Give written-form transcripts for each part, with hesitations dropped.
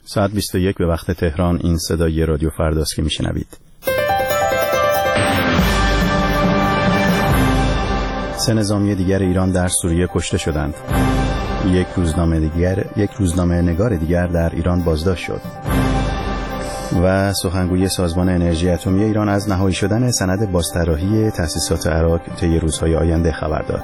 ساعت 21 به وقت تهران. این صدای رادیو فرداست که میشنوید. 3 نظامی دیگر ایران در سوریه کشته شدند. یک روزنامه نگار دیگر در ایران بازداشت شد. و سخنگوی سازمان انرژی اتمی ایران از نهایی شدن سند بازطراحی تأسیسات عراق طی روزهای آینده خبر داد.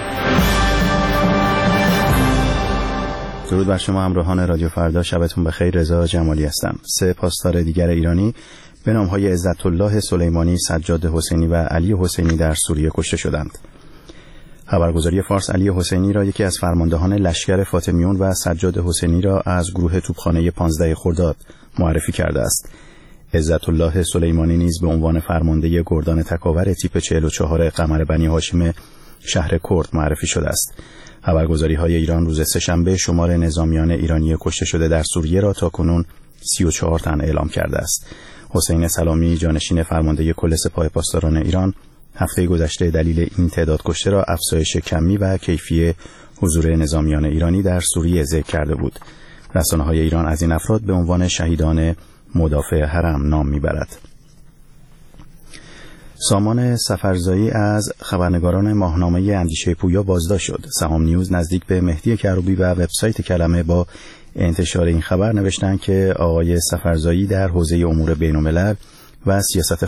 درود بر شما همراهان رادیو فردا، شبتون بخیر. رضا جمالی هستم. 3 پاسدار دیگر ایرانی به نام‌های عزت الله سلیمانی، سجاد حسینی و علی حسینی در سوریه کشته شدند. خبرگزاری فارس علی حسینی را یکی از فرماندهان لشکر فاطمیون و سجاد حسینی را از گروه توپخانه 15 خرداد معرفی کرده است. عزت الله سلیمانی نیز به عنوان فرمانده گردان تکاور تیپ 44 قمر بنی هاشم شهر کرد معرفی شده است. خبرگزاری‌های ایران روز سه‌شنبه شمار نظامیان ایرانی کشته شده در سوریه را تاکنون 34 تن اعلام کرده است. حسین سلامی، جانشین فرمانده کل سپاه پاسداران ایران، هفته گذشته دلیل این تعداد کشته را افزایش کمی و کیفی حضور نظامیان ایرانی در سوریه ذکر کرده بود. رسانه‌های ایران از این افراد به عنوان شهیدان مدافع حرم نام میبرد. سامان سفرزایی از خبرنگاران ماهنامه اندیشه پویا بازداشت شد. سهام نیوز نزدیک به مهدی کروبی و وبسایت کلمه با انتشار این خبر نوشتند که آقای سفرزایی در حوزه امور بین‌الملل و سیاست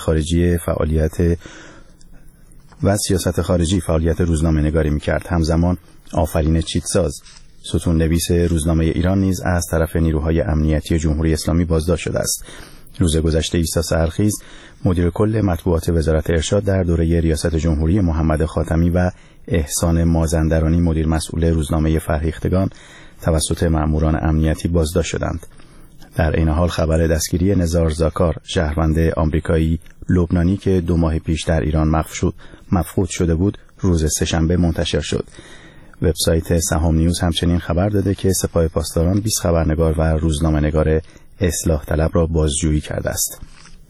خارجی فعالیت روزنامه‌نگاری می‌کرد. همزمان آفرین چیتساز، ستون نویس روزنامه ایران، نیز از طرف نیروهای امنیتی جمهوری اسلامی بازداشت شده است. روز گذشته عیسی سحرخیز، مدیر کل مطبوعات وزارت ارشاد در دوره ریاست جمهوری محمد خاتمی و احسان مازندرانی، مدیر مسئول روزنامه فرهیختگان، توسط مأموران امنیتی بازداشت شدند. در این حال خبر دستگیری نزار زاکار، شهروند آمریکایی لبنانی که 2 ماه پیش در ایران مفقود شده بود، روز سه‌شنبه منتشر شد. وبسایت سهام نیوز همچنین خبر داده که سپاه پاسداران 20 خبرنگار و روزنامه‌نگار اصلاح طلب را بازجویی کرده است.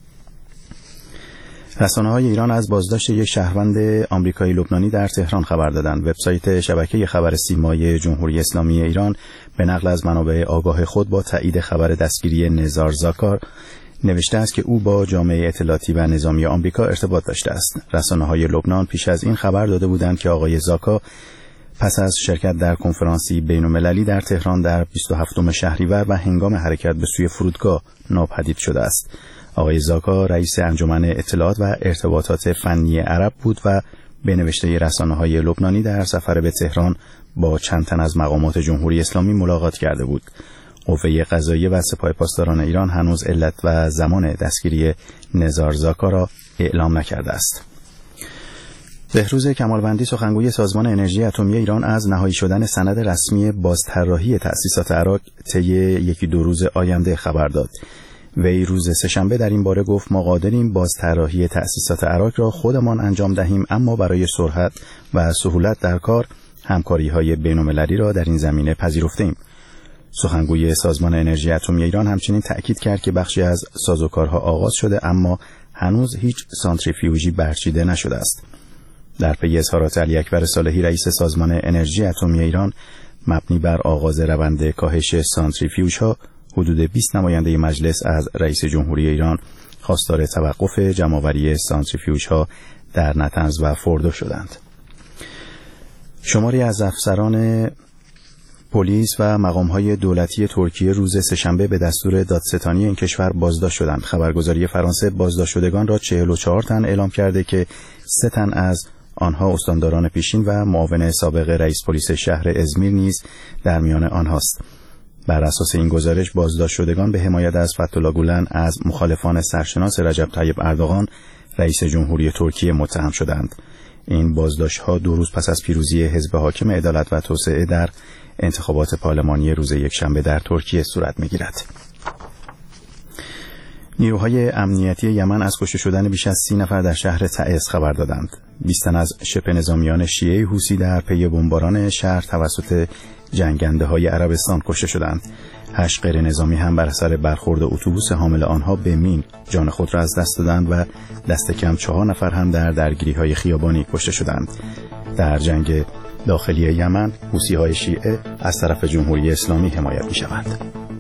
رسانه‌های ایران از بازداشت یک شهروند آمریکایی لبنانی در تهران خبر دادند. وبسایت شبکه خبر سیمای جمهوری اسلامی ایران به نقل از منابع آگاه خود با تایید خبر دستگیری نزار زاکار نوشته است که او با جامعه اطلاعاتی و نظامی آمریکا ارتباط داشته است. رسانه‌های لبنان پیش از این خبر داده بودند که آقای زاکا پس از شرکت در کنفرانسی بین‌المللی در تهران در 27 شهریور و هنگام حرکت به سوی فرودگاه ناپدید شده است. آقای زاکا رئیس انجمن اطلاعات و ارتباطات فنی عرب بود و به نوشته رسانه‌های لبنانی در سفر به تهران با چند تن از مقامات جمهوری اسلامی ملاقات کرده بود. قوه قضاییه و سپاه پاسداران ایران هنوز علت و زمان دستگیری نزار زاکا را اعلام نکرده است. بهروز کمالوندی، سخنگوی سازمان انرژی اتمی ایران، از نهایی شدن سند رسمی بازطراحی تأسیسات عراق طی 1-2 روز آینده خبر داد. وی روز سه‌شنبه در این باره گفت: ما قادریم بازطراحی تأسیسات عراق را خودمان انجام دهیم، اما برای سرعت و سهولت در کار همکاری‌های بین‌المللی را در این زمینه پذیرفته‌ایم. سخنگوی سازمان انرژی اتمی ایران همچنین تأکید کرد که بخشی از سازوکارها آغاز شده، اما هنوز هیچ سانتریفیوژی برچیده نشده است. در پی اظهارات علی اکبر صالحی، رئیس سازمان انرژی اتمی ایران، مبنی بر آغاز روند کاهش سانتریفیوژها، حدود 20 نماینده مجلس از رئیس جمهوری ایران خواستار توقف جمع‌آوری سانتریفیوژها در نطنز و فوردو شدند. شماری از افسران پلیس و مقام‌های دولتی ترکیه روز سه‌شنبه به دستور دادستانی این کشور بازداشت شدند. خبرگزاری فرانسه بازداشت شدگان را 44 تن اعلام کرده که 3 تن از آنها استانداران پیشین و معاون سابق رئیس پلیس شهر ازمیر نیز در میان آنهاست. بر اساس این گزارش بازداشت شدگان به حمایت از فتح‌الله گولن از مخالفان سرشناس رجب طیب اردوغان رئیس جمهوری ترکیه متهم شدند. این بازداشت‌ها 2 روز پس از پیروزی حزب حاکم عدالت و توسعه در انتخابات پارلمانی روز یکشنبه در ترکیه صورت می‌گیرد. نیروهای امنیتی یمن از کشته شدن بیش از 30 نفر در شهر تعز خبر دادند. 20 تن از شبه نظامیان شیعه حوثی در پی بمباران شهر توسط جنگنده‌های عربستان کشته شدند. 8 غیر نظامی هم بر اثر برخورد اتوبوس حامل آنها به مین جان خود را از دست دادند و دست کم 4 نفر هم در درگیری‌های خیابانی کشته شدند. در جنگ داخلی یمن حوثی‌های شیعه از طرف جمهوری اسلامی حمایت می‌شوند.